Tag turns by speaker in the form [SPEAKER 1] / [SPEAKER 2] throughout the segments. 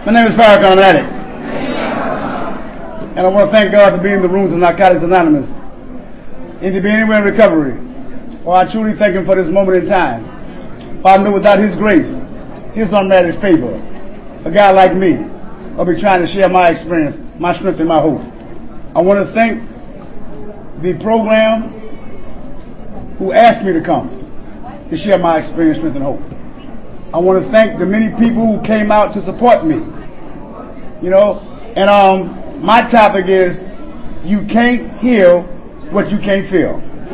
[SPEAKER 1] My name is Farrakhan, I'm an addict. And I want to thank God for being in the rooms of Narcotics Anonymous and to be anywhere in recovery. For I truly thank Him for this moment in time. For I know without His grace, His unmerited favor, a guy like me will be trying to share my experience, my strength, and my hope. I want to thank the program who asked me to come to share my experience, strength, and hope. I want to thank the many people who came out to support me. My topic is, you can't heal what you can't feel.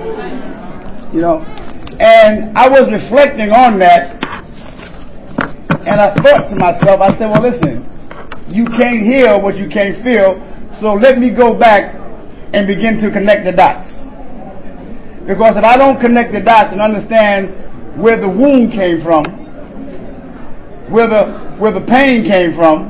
[SPEAKER 1] And I was reflecting on that, and I thought to myself, I said, well, listen, you can't heal what you can't feel, so let me go back and begin to connect the dots. Because if I don't connect the dots and understand where the wound came from, where the pain came from,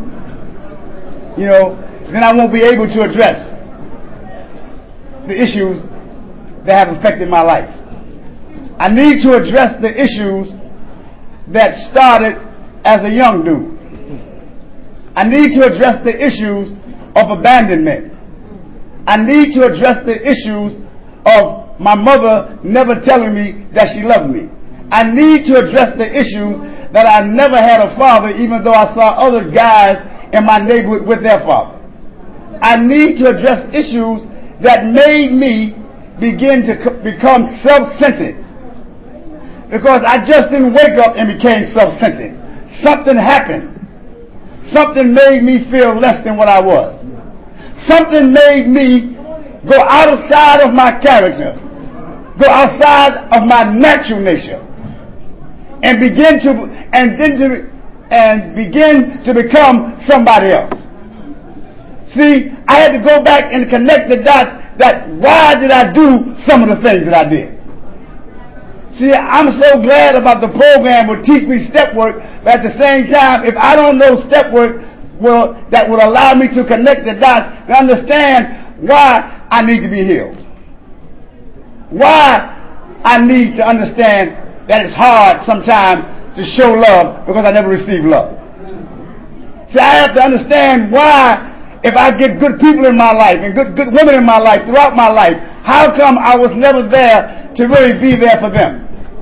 [SPEAKER 1] then I won't be able to address the issues that have affected my life. I need to address the issues that started as a young dude. I need to address the issues of abandonment. I need to address the issues of my mother never telling me that she loved me. I need to address the issues that I never had a father, even though I saw other guys in my neighborhood with their father. I need to address issues that made me begin to become self-centered. Because I just didn't wake up and became self-centered. Something happened. Something made me feel less than what I was. Something made me go outside of my character, go outside of my natural nature, and begin to become somebody else. See, I had to go back and connect the dots that why did I do some of the things that I did. See, I'm so glad about the program will teach me step work, but at the same time, if I don't know step work that will allow me to connect the dots to understand why I need to be healed. Why I need to understand that it's hard sometimes to show love because I never received love. See, I have to understand why, if I get good people in my life and good women in my life throughout my life, how come I was never there to really be there for them?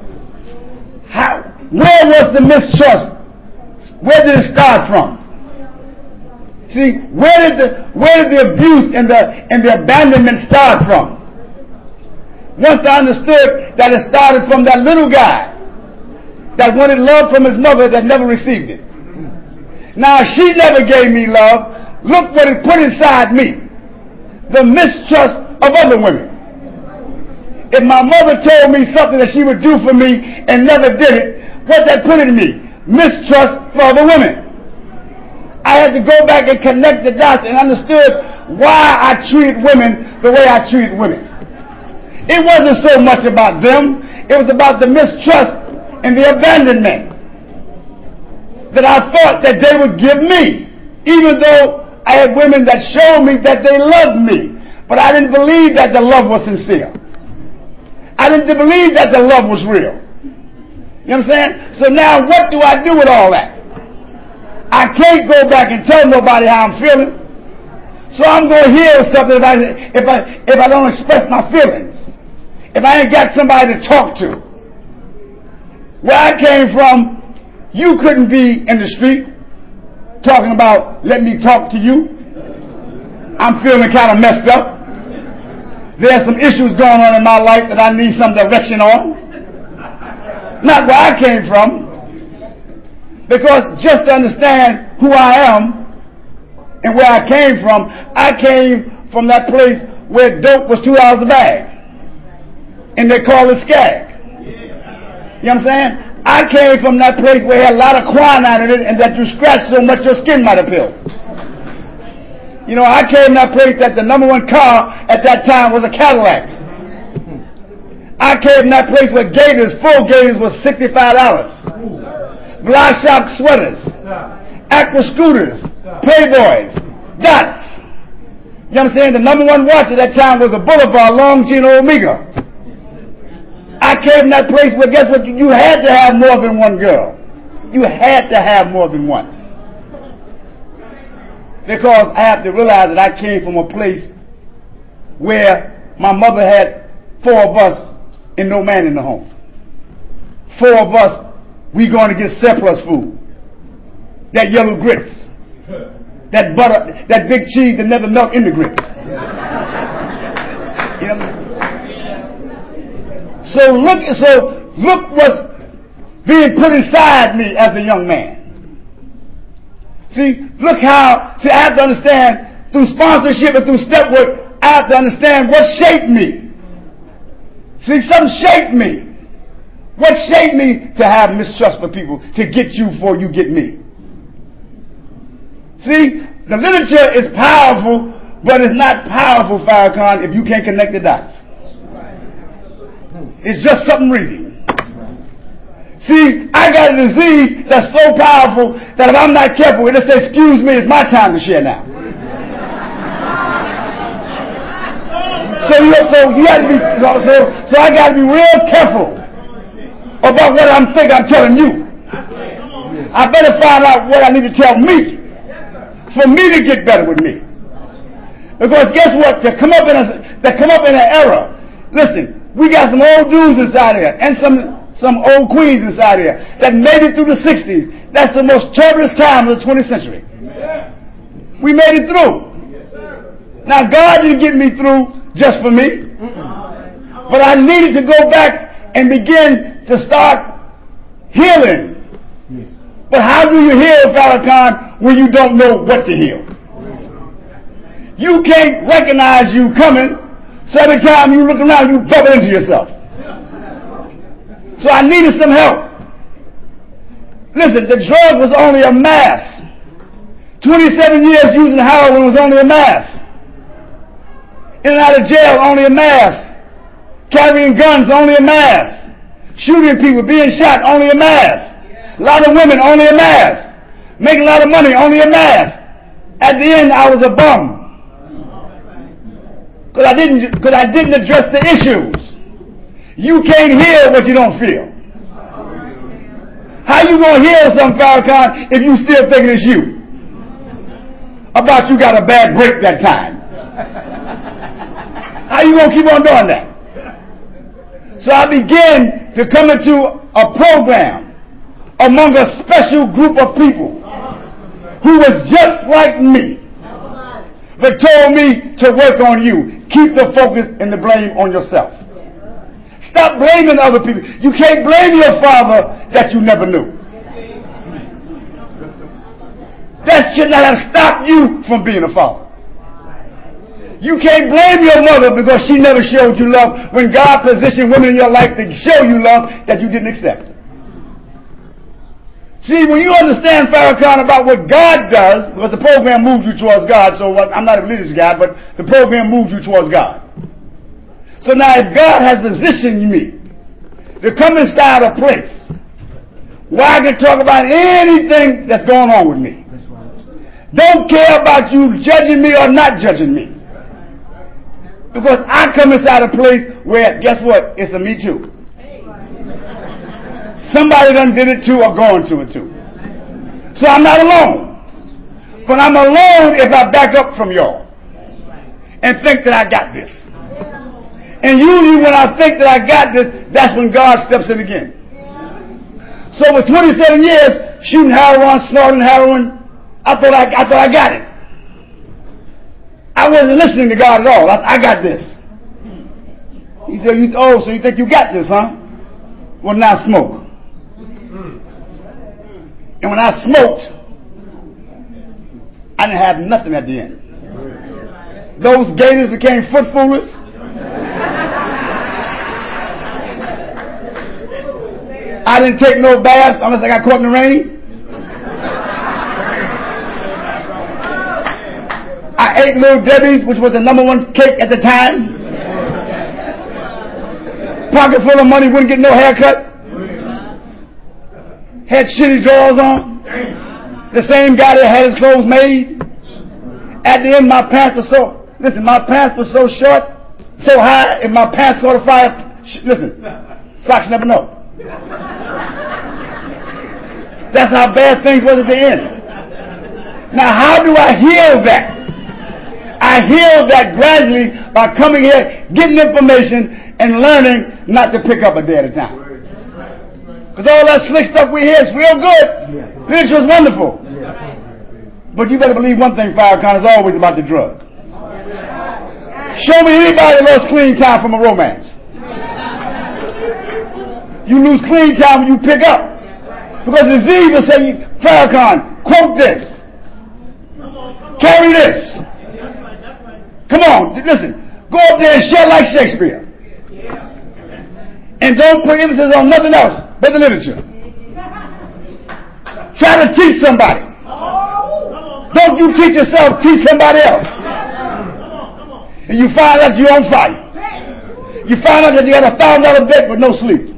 [SPEAKER 1] Where was the mistrust? Where did it start from? See, where did the abuse and the abandonment start from? Once I understood that it started from that little guy that wanted love from his mother that never received it. Now, she never gave me love. Look what it put inside me. The mistrust of other women. If my mother told me something that she would do for me and never did it, what that put in me? Mistrust for other women. I had to go back and connect the dots and understood why I treated women the way I treated women. It wasn't so much about them. It was about the mistrust and the abandonment that I thought that they would give me, even though I had women that showed me that they loved me. But I didn't believe that the love was sincere. I didn't believe that the love was real. You know what I'm saying? So now what do I do with all that? I can't go back and tell nobody how I'm feeling. So I'm going to heal something if I don't express my feelings. If I ain't got somebody to talk to. Where I came from, you couldn't be in the street talking about, let me talk to you. I'm feeling kind of messed up. There's some issues going on in my life that I need some direction on. Not where I came from. Because just to understand who I am and where I came from that place where dope was $2 a bag. And they call it skag. You know what I'm saying? I came from that place where it had a lot of quinine in it and that you scratched so much your skin might have peeled. I came from that place that the number one car at that time was a Cadillac. I came from that place where full gators was $65. Fly shop sweaters, Aqua scooters, Playboys, Dots. You know what I'm saying? The number one watch at that time was a Boulevard Longines Omega. I came from that place where, guess what? You had to have more than one girl. You had to have more than one. Because I have to realize that I came from a place where my mother had 4 of us and no man in the home. 4 of us, we going to get surplus food. That yellow grits. That butter, that big cheese that never melt in the grits. You know? So look what's being put inside me as a young man. See, I have to understand through sponsorship and through step work, I have to understand what shaped me. See, something shaped me. What shaped me to have mistrust for people, to get you before you get me? See, the literature is powerful, but it's not powerful, Farrakhan, if you can't connect the dots. It's just something reading. See, I got a disease that's so powerful that if I'm not careful, it'll say, excuse me, it's my time to share now. So you got to be, so I got to be real careful about what I'm telling you. I better find out what I need to tell me for me to get better with me. Because guess what? They come up in an era. Listen, we got some old dudes inside here and some old queens inside here that made it through the 60s. That's the most turbulent time of the 20th century. We made it through. Now God didn't get me through just for me, but I needed to go back and begin to start healing. But how do you heal, Farrakhan, when you don't know what to heal? You can't recognize you coming, so every time you look around, you bump into yourself. So I needed some help. Listen, the drug was only a mask. 27 years using heroin was only a mask. In and out of jail, only a mask. Carrying guns, only a mask. Shooting people, being shot, only a mask. A lot of women, only a mask. Making a lot of money, only a mask. At the end, I was a bum. Because I didn't address the issues. You can't heal what you don't feel. How you gonna heal something, Farrakhan, if you still thinking it's you? About you got a bad break that time. How you gonna keep on doing that? So I began to come into a program among a special group of people who was just like me, but told me to work on you. Keep the focus and the blame on yourself. Stop blaming other people. You can't blame your father that you never knew. That should not have stopped you from being a father. You can't blame your mother because she never showed you love when God positioned women in your life to show you love that you didn't accept. See, when you understand, Farrakhan, about what God does, because the program moves you towards God, so I'm not a religious guy, but the program moves you towards God. So now if God has positioned me to come inside a place where I can talk about anything that's going on with me, don't care about you judging me or not judging me. Because I come inside a place where, guess what? It's a me too. Somebody done did it too or going to it too. So I'm not alone. But I'm alone if I back up from y'all and think that I got this. And usually when I think that I got this, that's when God steps in again. So for 27 years, shooting heroin, snorting heroin, I thought I got it. I wasn't listening to God at all. I got this. He said, so you think you got this, huh? Well, now smoke. And when I smoked, I didn't have nothing at the end. Those gators became foot foolish. I didn't take no baths unless I got caught in the rain. I ate Little Debbie's, which was the #1 cake at the time. Pocket full of money, wouldn't get no haircut. Had shitty drawers on. The same guy that had his clothes made. At the end, my pants were so short, so high, if my pants caught a fire, listen, socks never know. That's how bad things was at the end. Now, how do I heal that? I heal that gradually by coming here, getting information, and learning not to pick up a day at a time. Because all that slick stuff we hear is real good. Literature is wonderful. But you better believe one thing, Farrakhan, is always about the drug. Show me anybody that loves clean time from a romance. You lose clean time when you pick up. Because the disease will say, Farrakhan, quote this. Carry this. Come on, listen. Go up there and share like Shakespeare. And don't put emphasis on nothing else but the literature. Try to teach somebody. Don't you teach yourself, teach somebody else. And you find out you're on fire. You find out that you had $1,000 debt with no sleep.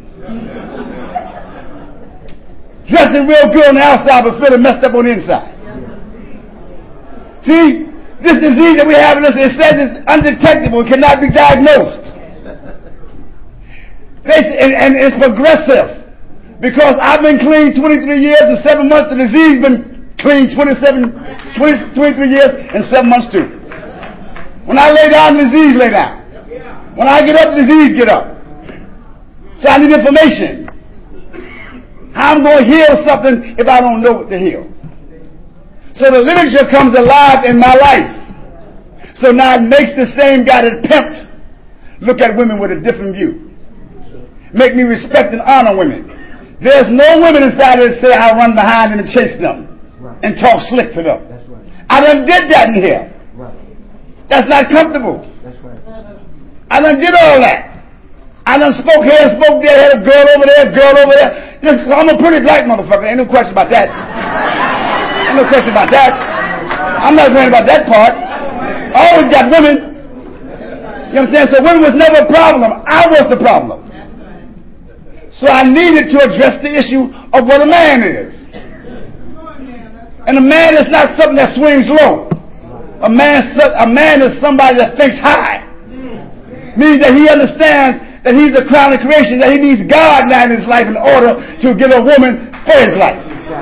[SPEAKER 1] Dressing real good on the outside but feeling messed up on the inside. See, this disease that we have in us, it says it's undetectable, it cannot be diagnosed. And it's progressive. Because I've been clean 23 years and 7 months, the disease been clean 23 years and 7 months too. When I lay down, the disease lay down. When I get up, the disease get up. So I need information. How I'm going to heal something if I don't know what to heal. So the literature comes alive in my life. So now it makes the same guy that pimped look at women with a different view. Make me respect and honor women. There's no women inside that say I run behind them and chase them and talk slick to them.
[SPEAKER 2] That's right.
[SPEAKER 1] I done did that in here.
[SPEAKER 2] Right.
[SPEAKER 1] That's not comfortable.
[SPEAKER 2] That's right.
[SPEAKER 1] I done did all that. I done spoke here, spoke there, had a girl over there, Listen, I'm a pretty black motherfucker. Ain't no question about that. Ain't no question about that. I'm not worried about that part. I always got women. You understand? So women was never a problem. I was the problem. So I needed to address the issue of what a man is. And a man is not something that swings low. A man is somebody that thinks high. Means that he understands that he's the crown of creation, that he needs God now in his life in order to get a woman for his life.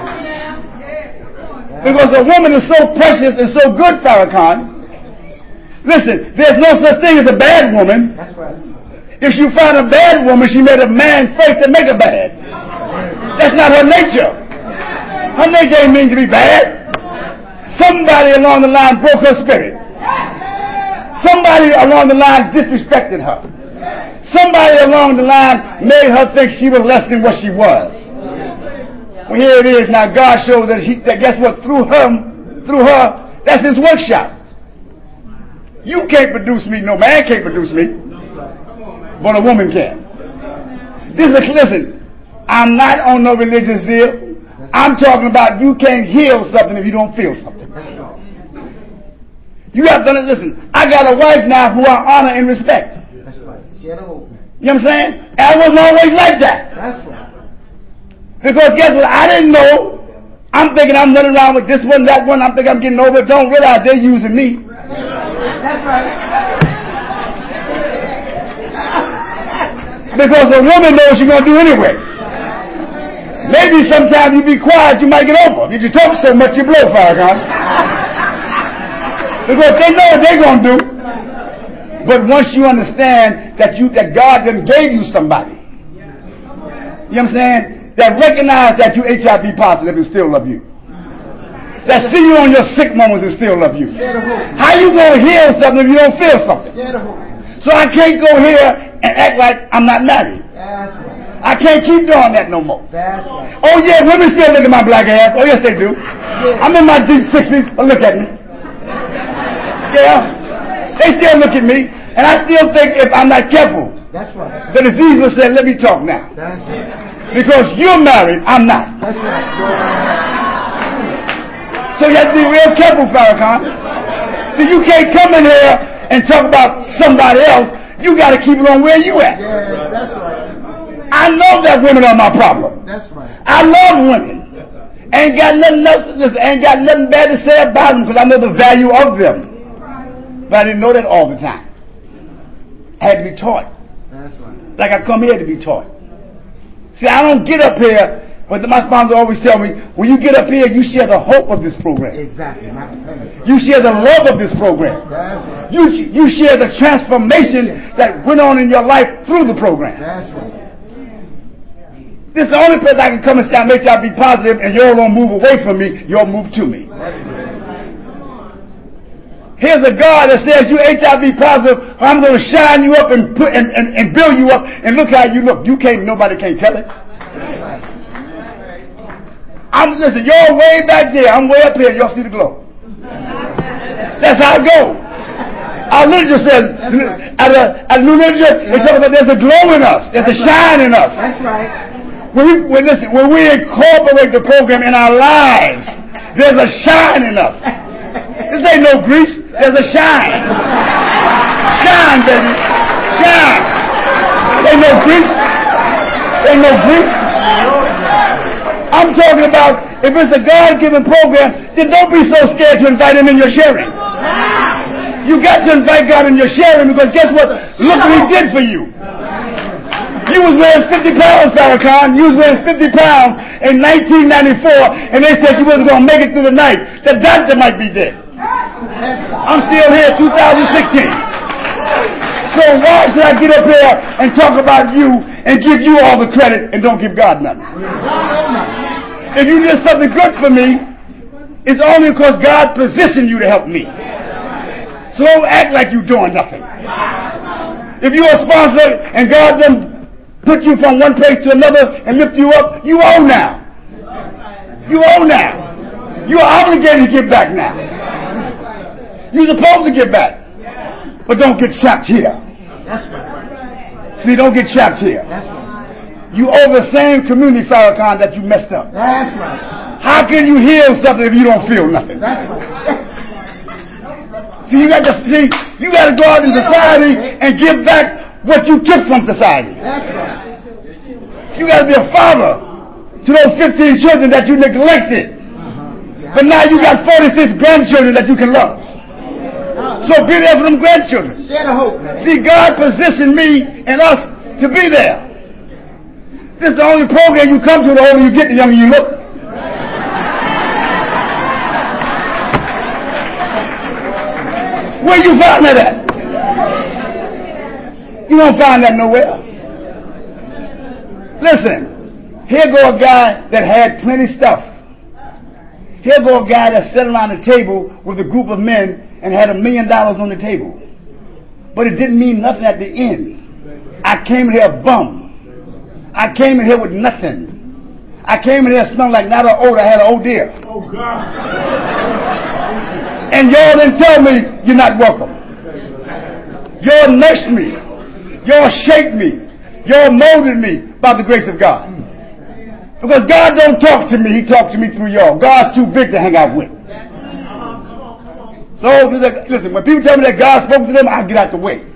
[SPEAKER 1] Because a woman is so precious and so good, Farrakhan. Listen, there's no such thing as a bad woman.
[SPEAKER 2] That's right.
[SPEAKER 1] If you find a bad woman, she made a man first to make her bad. That's not her nature. Her nature ain't mean to be bad. Somebody along the line broke her spirit. Somebody along the line disrespected her. Somebody along the line made her think she was less than what she was. Well, here it is. Now God shows that guess what? Through her, that's his workshop. You can't produce me. No man can't produce me. But a woman can. Listen, I'm not on no religious deal. I'm talking about you can't heal something if you don't feel something. You have to listen. I got a wife now who I honor and respect.
[SPEAKER 2] That's right. She had a hope.
[SPEAKER 1] You know what I'm saying? I wasn't always like that.
[SPEAKER 2] That's right.
[SPEAKER 1] Because guess what? I didn't know. I'm thinking I'm running around with this one, that one. I'm thinking I'm getting over it. Don't realize they're using me.
[SPEAKER 2] That's right.
[SPEAKER 1] Because a woman knows she's going to do anyway. Maybe sometimes you be quiet, you might get over. If you talk so much, you blow, Farrakhan. Because they know what they're going to do. But once you understand that God done gave you somebody, you know what I'm saying? That recognize that you HIV positive and still love you. That see you on your sick moments and still love you. How you going to heal something if you don't feel something? So I can't go here and act like I'm not married.
[SPEAKER 2] That's right.
[SPEAKER 1] I can't keep doing that no more.
[SPEAKER 2] That's right.
[SPEAKER 1] Oh yeah, women still look at my black ass. Oh yes they do. I'm in my deep 60s, but look at me. Yeah. They still look at me. And I still think if I'm not careful,
[SPEAKER 2] that's right.
[SPEAKER 1] the disease will say, let me talk now.
[SPEAKER 2] That's right.
[SPEAKER 1] Because you're married, I'm not.
[SPEAKER 2] That's right.
[SPEAKER 1] So you have to be real careful, Farrakhan. See, you can't come in here and talk about somebody else. You got to keep it on where you at.
[SPEAKER 2] Yeah, that's right.
[SPEAKER 1] I know that women are my problem.
[SPEAKER 2] That's right.
[SPEAKER 1] I love women. Ain't got nothing else. Ain't got nothing bad to say about them because I know the value of them. But I didn't know that all the time. I had to be taught.
[SPEAKER 2] That's right.
[SPEAKER 1] Like I come here to be taught. See, I don't get up here But my sponsor always tell me, when you get up here, you share the hope of this program.
[SPEAKER 2] Exactly.
[SPEAKER 1] You share the love of this program.
[SPEAKER 2] That's right.
[SPEAKER 1] You share the transformation that went on in your life through the program.
[SPEAKER 2] That's right.
[SPEAKER 1] This is the only place I can come and say, make y'all be positive, and y'all don't move away from me, y'all move to me. Here's a God that says, you HIV positive, I'm going to shine you up and put and build you up, and look how you look. Nobody can tell it. Listen, y'all way back there, I'm way up here, y'all see the glow. That's how it goes. Our literature says, at New Literature, they talk about there's a glow in us, there's a shine in us.
[SPEAKER 2] That's right.
[SPEAKER 1] When we incorporate the program in our lives, there's a shine in us. This ain't no grease, there's a shine. Shine, baby. Shine. Ain't no grease. Ain't no grease. I'm talking about, if it's a God-given program, then don't be so scared to invite him in your sharing. You got to invite God in your sharing, because guess what? Look what he did for you. You was weighing 50 pounds, Farrakhan. You was weighing 50 pounds in 1994, and they said you wasn't going to make it through the night. The doctor might be dead. I'm still here, 2016. So why should I get up here and talk about you and give you all the credit and don't give God nothing? If you did something good for me, it's only because God positioned you to help me. So don't act like you're doing nothing. If you're a sponsor and God done put you from one place to another and lift you up, you owe now. You owe now. You're obligated to give back now. You're supposed to give back. But don't get trapped here.
[SPEAKER 2] That's right.
[SPEAKER 1] See, don't get trapped here.
[SPEAKER 2] That's right.
[SPEAKER 1] You owe the same community, Farrakhan, that you messed up.
[SPEAKER 2] That's right.
[SPEAKER 1] How can you heal something if you don't feel nothing?
[SPEAKER 2] That's right.
[SPEAKER 1] See, you got to go out in society and give back what you took from society.
[SPEAKER 2] That's right.
[SPEAKER 1] You got to be a father to those 15 children that you neglected. But now you got 46 grandchildren that you can love. So be there for them grandchildren.
[SPEAKER 2] Share the hope, man.
[SPEAKER 1] See, God positioned me and us to be there. This is the only program you come to, the older you get, the younger you look. Where you find that at? You don't find that nowhere. Listen, here go a guy that had plenty stuff. Here go a guy that sat around the table with a group of men and had $1 million on the table. But it didn't mean nothing at the end. I came in here a bum. I came in here with nothing. I came in here smelling like not an odor, I had an odor. Oh, God. And y'all didn't tell me you're not welcome. Y'all nursed me. Y'all shaped me. Y'all molded me by the grace of God. Because God don't talk to me, he talks to me through y'all. God's too big to hang out with. So, listen, when people tell me that God spoke to them, I get out the way.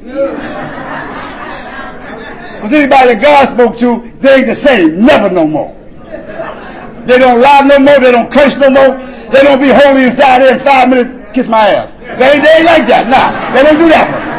[SPEAKER 1] Because anybody that God spoke to, they ain't the same. Never no more. They don't lie no more. They don't curse no more. They don't be holy inside there in 5 minutes, kiss my ass. They ain't like that. Nah, they don't do that one.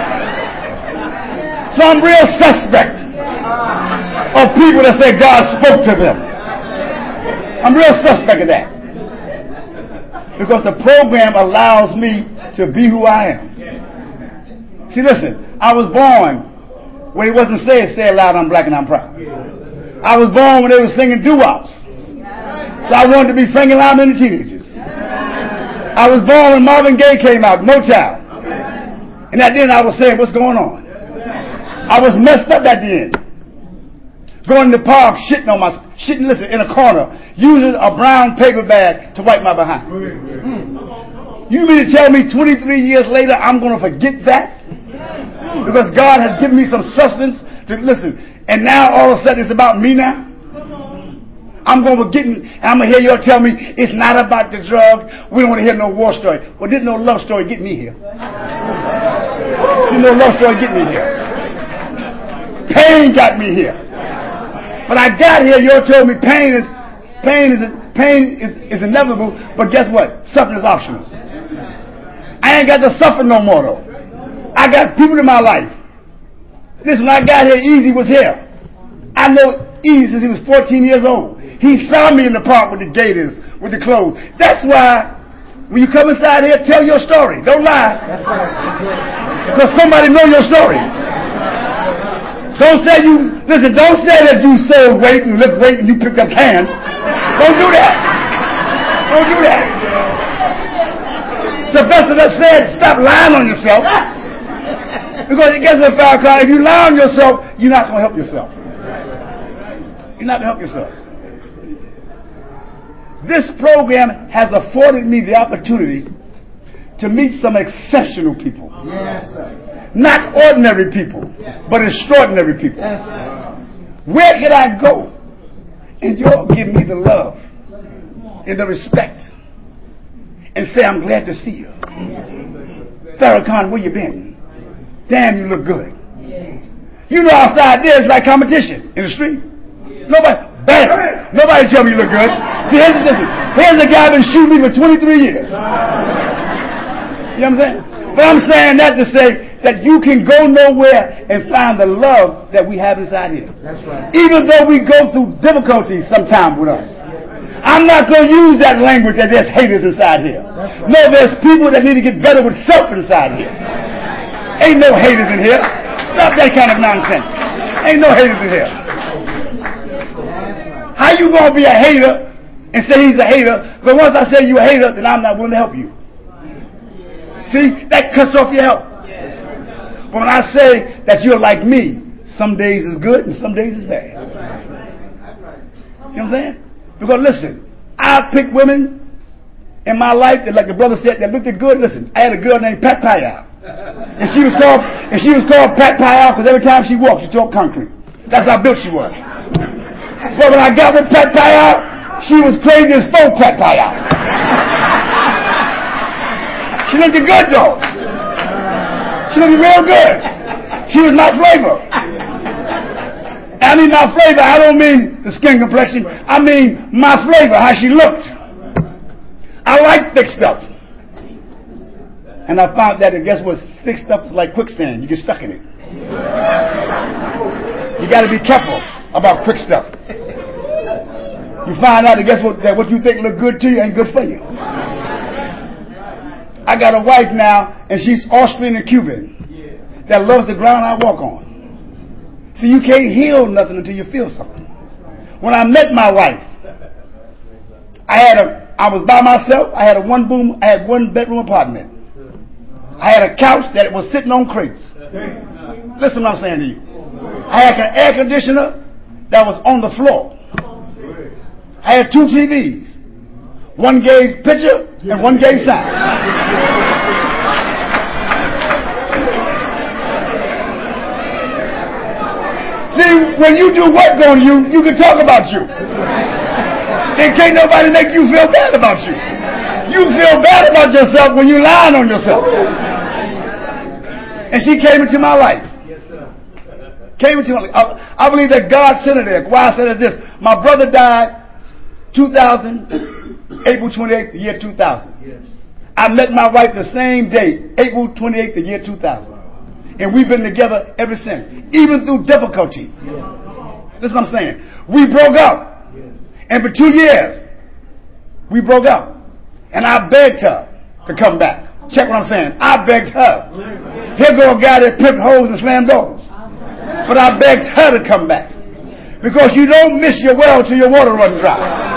[SPEAKER 1] So I'm real suspect of people that say God spoke to them. I'm real suspect of that. Because the program allows me to be who I am. See, listen, I was born when it wasn't said, say it loud, I'm black and I'm proud. I was born when they were singing doo-wops. So I wanted to be Frankie Lymon and the Teenagers. I was born when Marvin Gaye came out, Motown. And at the end I was saying, what's going on? I was messed up at the end. Going in the park, shitting in a corner, using a brown paper bag to wipe my behind. You mean to tell me 23 years later I'm going to forget that? Because God has given me some substance to listen. And now all of a sudden it's about me now? I'm going to hear y'all tell me it's not about the drug. We don't want to hear no war story. Well, didn't no love story get me here? Didn't no love story get me here? Pain got me here. But I got here, y'all told me pain is inevitable, but guess what? Suffering is optional. I ain't got to suffer no more though. I got people in my life. Listen, when I got here, Easy was here. I know Easy since he was 14 years old. He saw me in the park with the gators, with the clothes. That's why when you come inside here, tell your story. Don't lie. Because somebody know your story. Don't say that you sold weight and lift weight and you picked up cans. Don't do that. Don't do that. Sylvester said, stop lying on yourself. Because it gets a foul card. If you lie on yourself, you're not going to help yourself. You're not going to help yourself. This program has afforded me the opportunity to meet some exceptional people.
[SPEAKER 2] Yes, sir.
[SPEAKER 1] Not ordinary people, but extraordinary people.
[SPEAKER 2] Yes, sir.
[SPEAKER 1] Where can I go? And y'all give me the love and the respect and say, I'm glad to see you. Farrakhan, where you been? Damn, you look good. You know outside there it's like competition in the street. Nobody tell me you look good. See, here's a guy been shooting me for 23 years. You know what I'm saying? But I'm saying that to say that you can go nowhere and find the love that we have inside here.
[SPEAKER 2] That's right.
[SPEAKER 1] Even though we go through difficulties sometimes with us. I'm not going to use that language that there's haters inside here.
[SPEAKER 2] Right.
[SPEAKER 1] No, there's people that need to get better with self inside here. Ain't no haters in here. Stop that kind of nonsense. Ain't no haters in here. How you going to be a hater and say he's a hater? But once I say you a hater, then I'm not willing to help you. See, that cuts off your help. But when I say that you're like me, some days is good and some days is bad. You know what I'm saying? Because listen, I picked women in my life that, like the brother said, that looked good. Listen, I had a girl named Pat Payal. And she was called Pat Payal because every time she walked, she talked concrete. That's how built she was. But when I got with Pat Payal, she was crazy as full Pat Payal. She looked good though. She looked real good. She was my flavor. I mean my flavor, I don't mean the skin complexion. I mean my flavor, how she looked. I like thick stuff. And I found that, and guess what? Thick stuff is like quicksand. You get stuck in it. You got to be careful about quick stuff. You find out that guess what? That what you think look good to you ain't good for you. I got a wife now, and she's Austrian and Cuban, that loves the ground I walk on. See, you can't heal nothing until you feel something. When I met my wife, I was by myself. I had a one bedroom apartment. I had a couch that was sitting on crates. Listen what I'm saying to you. I had an air conditioner that was on the floor. I had 2 TVs. One gave picture and one gave sound. See, when you do work on you, you can talk about you. And can't nobody make you feel bad about you. You feel bad about yourself when you're lying on yourself. And she came into my life. Came into my life. I believe that God sent her there. Why I said this. My brother died 2000, April 28th, the year 2000. I met my wife the same day, April 28th, the year 2000. And we've been together ever since. Even through difficulty. That's what I'm saying. We broke up. And for 2 years, we broke up. And I begged her to come back. Check what I'm saying. I begged her. Here go a guy that pimped holes and slammed doors. But I begged her to come back. Because you don't miss your well till your water runs dry.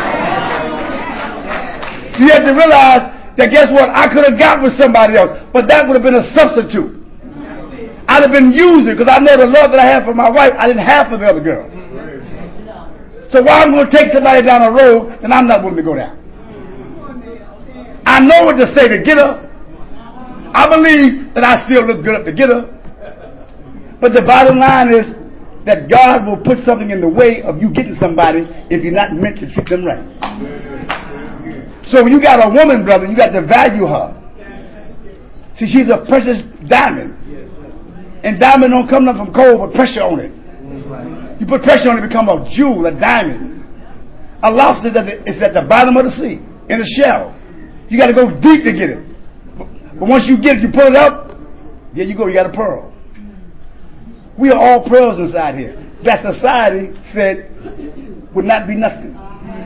[SPEAKER 1] You have to realize that guess what? I could have got with somebody else. But that would have been a substitute. I'd have been using because I know the love that I have for my wife, I didn't have for the other girl. So why I'm going to take somebody down a road and I'm not willing to go down. I know what to say to get her. I believe that I still look good up to get her. But the bottom line is that God will put something in the way of you getting somebody if you're not meant to treat them right. So when you got a woman, brother, you got to value her. See, she's a precious diamond. And diamond don't come from coal, but pressure on it. You put pressure on it, it become a jewel, a diamond. A lobster is at the bottom of the sea, in a shell. You got to go deep to get it. But once you get it, you pull it up, there you go, you got a pearl. We are all pearls inside here. That society said would not be nothing.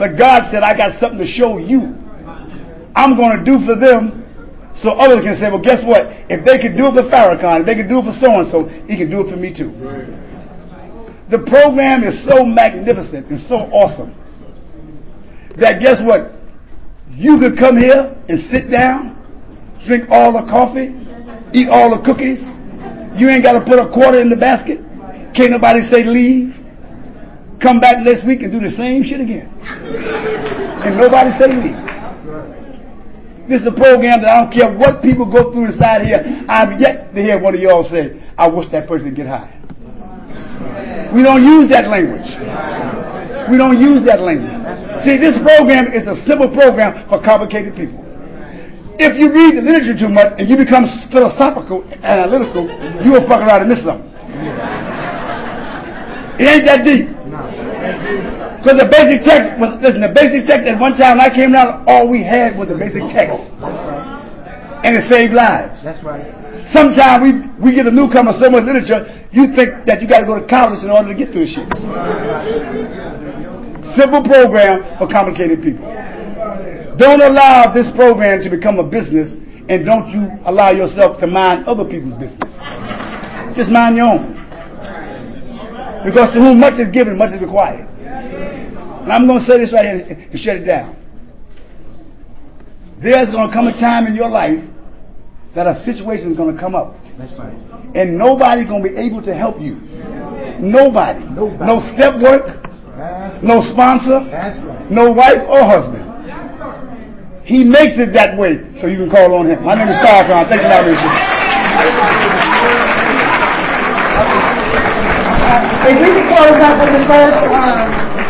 [SPEAKER 1] But God said, I got something to show you. I'm going to do for them so others can say, well, guess what? If they could do it for Farrakhan, if they could do it for so-and-so, he can do it for me too. The program is so magnificent and so awesome that guess what? You could come here and sit down, drink all the coffee, eat all the cookies. You ain't got to put a quarter in the basket. Can't nobody say leave. Come back next week and do the same shit again. And nobody say leave. This is a program that I don't care what people go through inside here. I've yet to hear one of y'all say, I wish that person get high. We don't use that language. We don't use that language. See, this program is a simple program for complicated people. If you read the literature too much and you become philosophical and analytical, you will fuck around and miss something. It ain't that deep. Because the basic text was, listen, the basic text at one time when I came around, all we had was the basic text. And it saved lives.
[SPEAKER 2] That's right.
[SPEAKER 1] Sometimes we get a newcomer so much literature, you think that you got to go to college in order to get through this shit. Simple program for complicated people. Don't allow this program to become a business, and don't you allow yourself to mind other people's business. Just mind your own. Because to whom much is given, much is required. And I'm going to say this right here and shut it down. There's going to come a time in your life that a situation is going to come up.
[SPEAKER 2] That's right.
[SPEAKER 1] And nobody's going to be able to help you. Nobody. No step work. No sponsor.
[SPEAKER 2] That's right.
[SPEAKER 1] No wife or husband. He makes it that way so you can call on him. My name is Farrakhan. Thank you, Larry.
[SPEAKER 3] If we could close up with the first